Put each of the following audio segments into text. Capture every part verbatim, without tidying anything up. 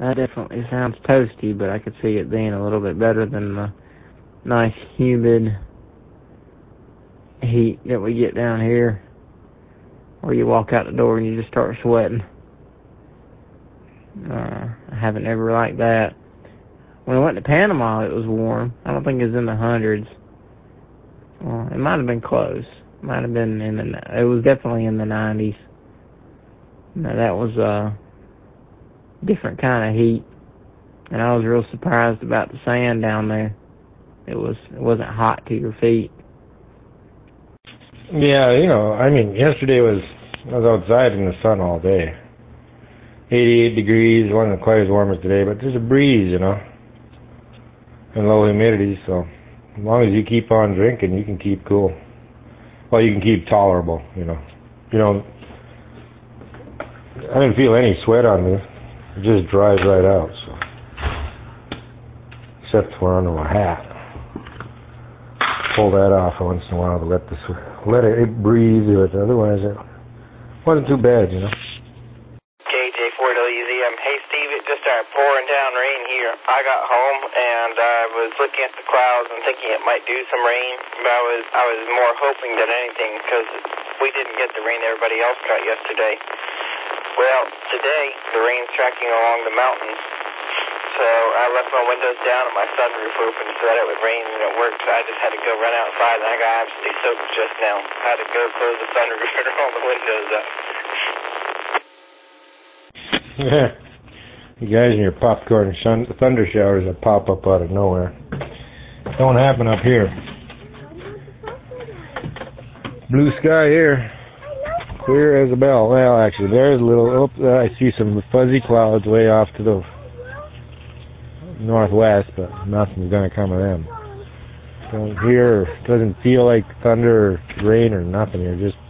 That definitely sounds toasty, but I could see it being a little bit better than the nice humid heat that we get down here, where you walk out the door and you just start sweating. Uh, I haven't ever liked that. When I went to Panama, it was warm. I don't think it was in the hundreds. Well, it might have been close. It might have been in the. It was definitely in the nineties. Now, that was a different kind of heat, and I was real surprised about the sand down there. It was. It wasn't hot to your feet. Yeah, you know, I mean, yesterday was I was outside in the sun all day. eighty-eight degrees. It wasn't quite as warm as today, but there's a breeze, you know, and low humidity. So as long as you keep on drinking, you can keep cool. Well, you can keep tolerable, you know. You know, I didn't feel any sweat on me. It just dries right out. So, except for under my hat. Pull that off once in a while to let the let it breathe, but otherwise it wasn't too bad, you know. K J four W Z M. Hey Steve, it just started pouring down rain here. I got home and I was looking at the clouds and thinking it might do some rain, but I was I was more hoping than anything because we didn't get the rain everybody else got yesterday. Well, today the rain's tracking along the mountains. So I left my windows down and my sunroof open so that it would rain and it worked. So I just had to go run outside and I got absolutely soaked just now. I had to go close the sunroof and all the windows up. Yeah. You guys and your popcorn sun, thunder showers that pop up out of nowhere. Don't happen up here. Blue sky here. Clear as a bell. Well, actually, there's a little, oh, I see some fuzzy clouds way off to the northwest, but nothing's going to come of them. Don't hear, doesn't feel like thunder or rain or nothing. You're just,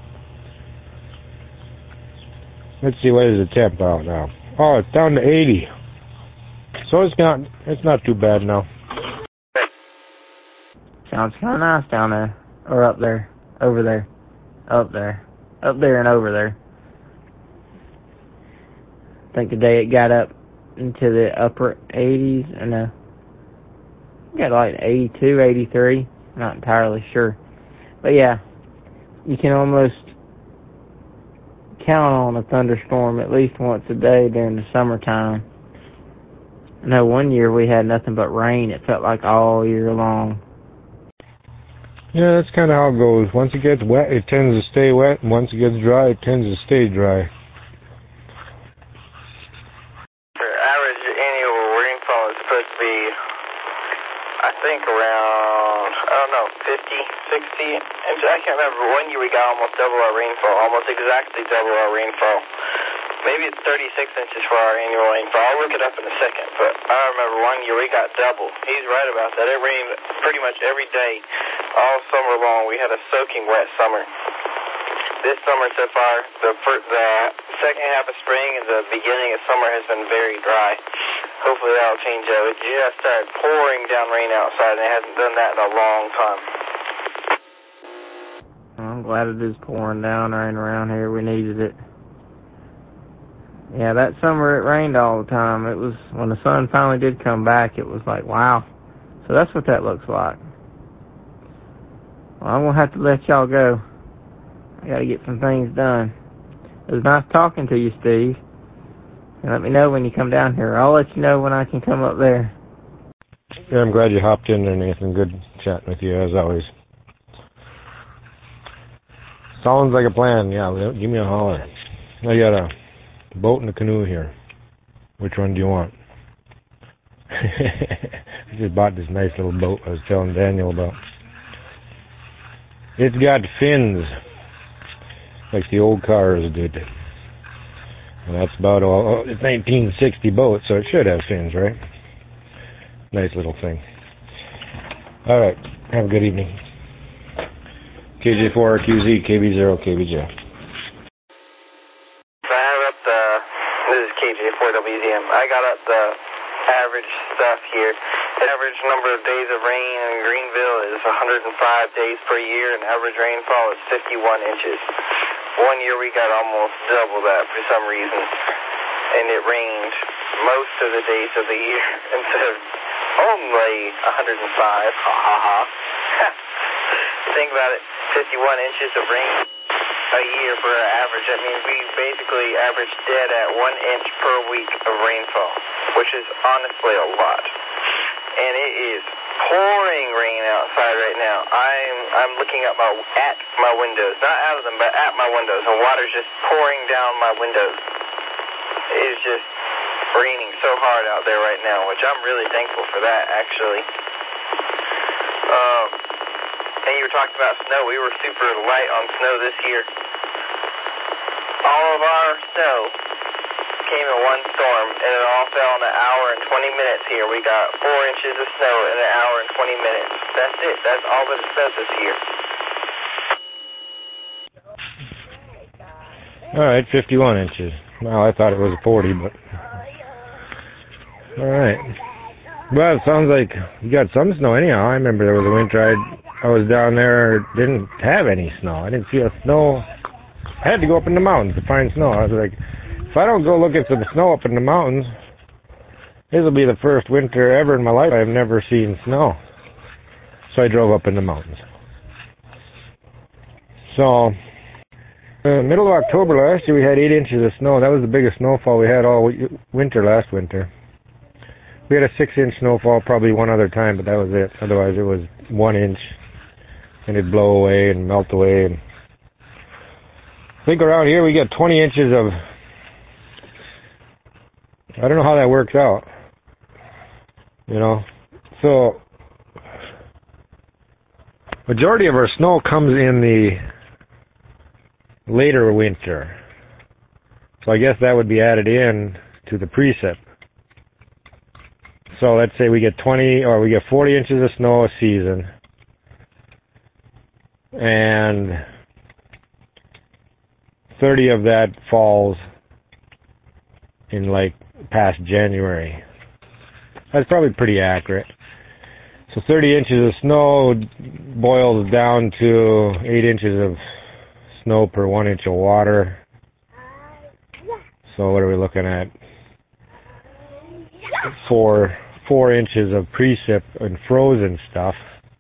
let's see, what is the temp out now? Oh, it's down to eighty. So it's not, it's not too bad now. Sounds kind of nice down there, or up there, over there, up there, up there and over there. I think today it got up into the upper eighties, or no, got like eighty-two, eighty-three, not entirely sure. But yeah, you can almost count on a thunderstorm at least once a day during the summertime. I know one year we had nothing but rain. It felt like all year long. Yeah, that's kind of how it goes. Once it gets wet, it tends to stay wet, and once it gets dry, it tends to stay dry. Supposed to be, I think, around, I don't know, fifty, sixty inches. I can't remember. One year we got almost double our rainfall, almost exactly double our rainfall. Maybe it's thirty-six inches for our annual rainfall. I'll look it up in a second, but I remember one year we got double. He's right about that. It rained pretty much every day, all summer long. We had a soaking wet summer. This summer so far, the, first, the second half of spring and the beginning of summer has been very dry. Hopefully that'll change up. It just started pouring down rain outside, and it hasn't done that in a long time. I'm glad it is pouring down rain around here. We needed it. Yeah, that summer it rained all the time. It was, when the sun finally did come back, it was like, wow. So that's what that looks like. Well, I'm going to have to let y'all go. I got to get some things done. It was nice talking to you, Steve. And let me know when you come down here. I'll let you know when I can come up there. Yeah, I'm glad you hopped in there, Nathan. Good chatting with you, as always. Sounds like a plan. Yeah, give me a holler. I got a boat and a canoe here. Which one do you want? I just bought this nice little boat I was telling Daniel about. It's got fins, like the old cars did. And that's about all. It's nineteen sixty boat, so it should have fins, right? Nice little thing. All right. Have a good evening. K J four R Q Z, K B zero, K B J. So I have up the, this is K J four W Z M. I got up the average stuff here. The average number of days of rain in Greenville is one hundred five days per year, and average rainfall is fifty-one inches. One year we got almost double that for some reason. and it rained most of the days of the year instead of only one hundred five. Ha ha ha. Think about it, fifty-one inches of rain a year for an average. That means we basically average dead at one inch per week of rainfall, which is honestly a lot. And it is pouring rain outside right now. I'm I'm looking at my at my windows, not out of them, but at my windows, and water's just pouring down my windows. It is just raining so hard out there right now, which I'm really thankful for that, actually. Um, and you were talking about snow. We were super light on snow this year. All of our snow came in one storm, and it all fell in an hour and twenty minutes here. We got four inches of snow in an hour and twenty minutes. That's it. That's all that it snowed this year. All right, fifty-one inches. Well, I thought it was forty, but... All right. Well, it sounds like you got some snow anyhow. I remember there was a winter I, I was down there, didn't have any snow. I didn't see a snow. I had to go up in the mountains to find snow. I was like, if I don't go look at some snow up in the mountains, this will be the first winter ever in my life I've never seen snow. So I drove up in the mountains. So, uh, middle of October last year, we had eight inches of snow. That was the biggest snowfall we had all winter last winter. We had a six-inch snowfall probably one other time, but that was it. Otherwise, it was one inch, and it'd blow away and melt away. And I think around here we get twenty inches of... I don't know how that works out. You know? So, majority of our snow comes in the later winter. So I guess that would be added in to the precip. So let's say we get twenty or we get forty inches of snow a season, and thirty of that falls in like past January. That's probably pretty accurate. So thirty inches of snow boils down to eight inches of snow per one inch of water. So what are we looking at? Four four inches of precip and frozen stuff.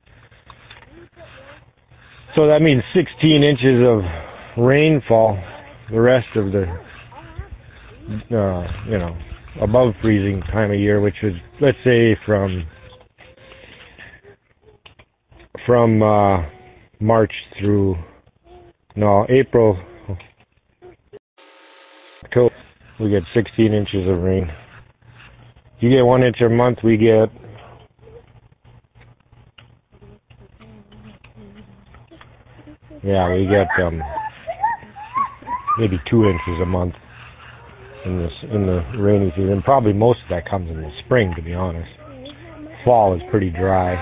So that means sixteen inches of rainfall. The rest of the, uh, you know, above freezing time of year, which is, let's say, from from uh, March through no April. October, we get sixteen inches of rain. You get one inch a month, we get yeah, we get um, maybe two inches a month in this in the rainy season. Probably most of that comes in the spring, to be honest. Fall is pretty dry,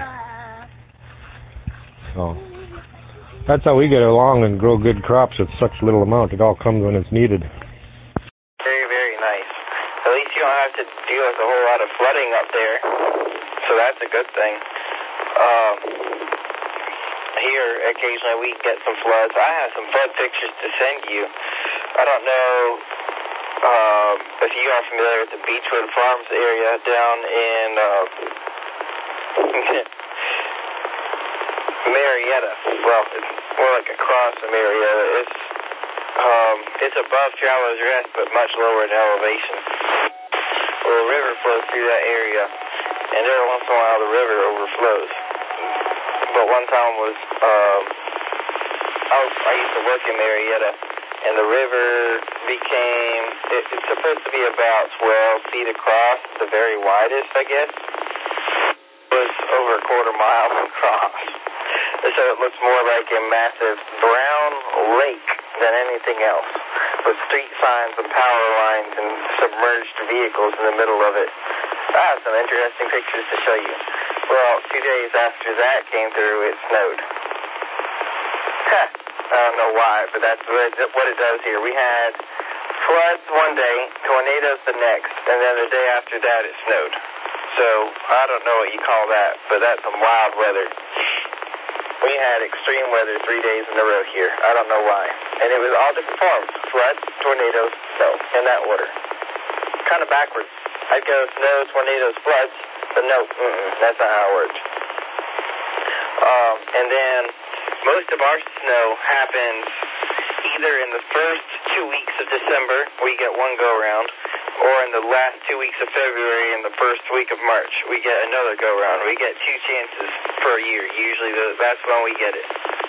so that's how we get along and grow good crops with such little amount. It all comes when it's needed. You don't have to deal with a whole lot of flooding up there, so that's a good thing. Um, here, occasionally we get some floods. I have some flood pictures to send you. I don't know um, if you are familiar with the Beechwood Farms area down in uh, Marietta. Well, it's more like across from Marietta. It's um, it's above Travelers Rest, but much lower in elevation. Well, a river flows through that area, and every once in a while the river overflows. But one time was, um, I, was I used to work in Marietta, and the river became, it, it's supposed to be about twelve feet across, the very widest, I guess. It was over a quarter mile across. And so it looks more like a massive brown lake than anything else, with street signs and power lines and submerged vehicles in the middle of it. I have some interesting pictures to show you. Well, two days after that came through, it snowed. I don't know why, but that's what it does here. We had floods one day, tornadoes the next, and then the day after that it snowed. So I don't know what you call that, but that's some wild weather. We had extreme weather three days in a row here. I don't know why. And it was all different forms. Floods, tornadoes, snow, in that order. kind of backwards. I'd go snow, tornadoes, floods, but no, mm-mm, that's not how it works. Um, and then most of our snow happens either in the first two weeks of December, we get one go-round, or in the last two weeks of February and the first week of March, we get another go-round. We get two chances per year. Usually that's when we get it.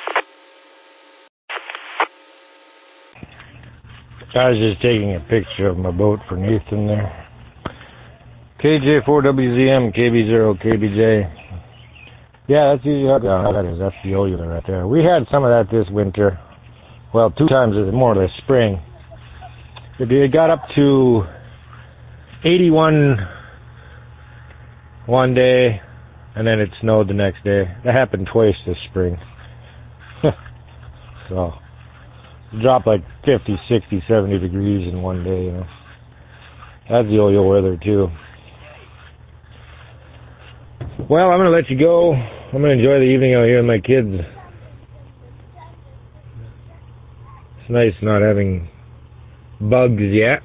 I was just taking a picture of my boat for Nathan there. K J four W Z M, K B zero, K B J. Yeah, that's usually how that is. That's the Oula right there. We had some of that this winter. Well, two times more or less spring. It got up to eighty-one one day, and then it snowed the next day. That happened twice this spring. So, it dropped like fifty, sixty, seventy degrees in one day, you know. That's the yo-yo weather, too. Well, I'm going to let you go. I'm going to enjoy the evening out here with my kids. It's nice not having bugs yet.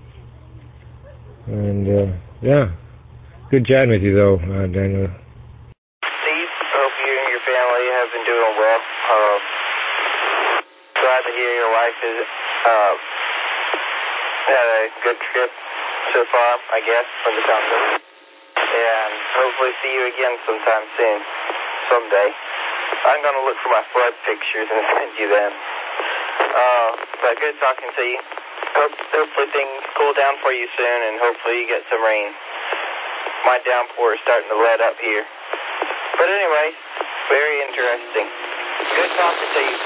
And, uh, yeah. Good chatting with you, though, uh, Daniel. Steve, hope you and your family have been doing well. Uh, glad to hear your wife has uh, had a good trip so far, I guess, from the sound of it. And hopefully see you again sometime soon, someday. I'm going to look for my flood pictures and send you them. Uh, but good talking to you. Hope, hopefully things cool down for you soon, and hopefully you get some rain. My downpour is starting to let up here. But anyway, very interesting. Good talking to you.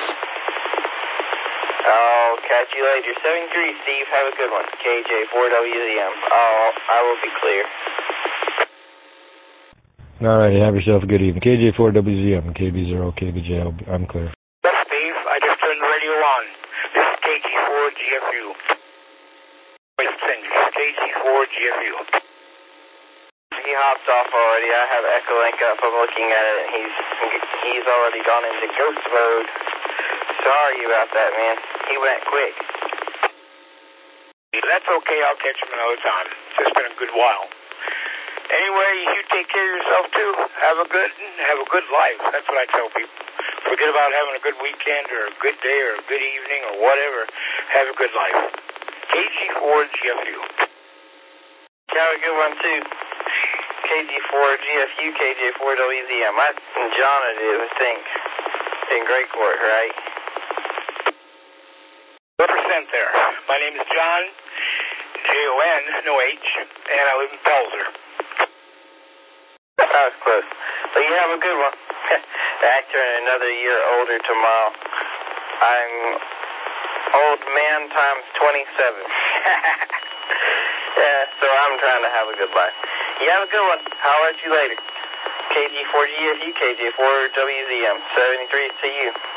I'll catch you later. seventy-three, Steve. Have a good one. K J four W Z M. Oh, I will be clear. Alrighty, have yourself a good evening. K J four W Z M, K B zero, K B J, I'm clear. Yes, Steve, I just turned the radio on. This is K G four G F U. Wait, K G four G F U. He hopped off already. I have Echo Link up. I'm looking at it, and he's he's already gone into ghost mode. Sorry about that, man. He went quick. That's okay. I'll catch him another time. It's been a good while. Anyway, you take care of yourself, too. Have a good have a good life. That's what I tell people. Forget about having a good weekend or a good day or a good evening or whatever. Have a good life. K G four G F U. Have a good one, too. K G four G F U, K J four W Z M. I and John I do, I think. In Great Court, right? Represent there. My name is John, J O N, no H, and I live in Pelzer. That was close. But you have a good one. I turn another year older tomorrow. I'm old man times twenty-seven. Yeah, so I'm trying to have a good life. You have a good one. I'll let you later. K G four G F U, K J four W Z M, seventy-three to you.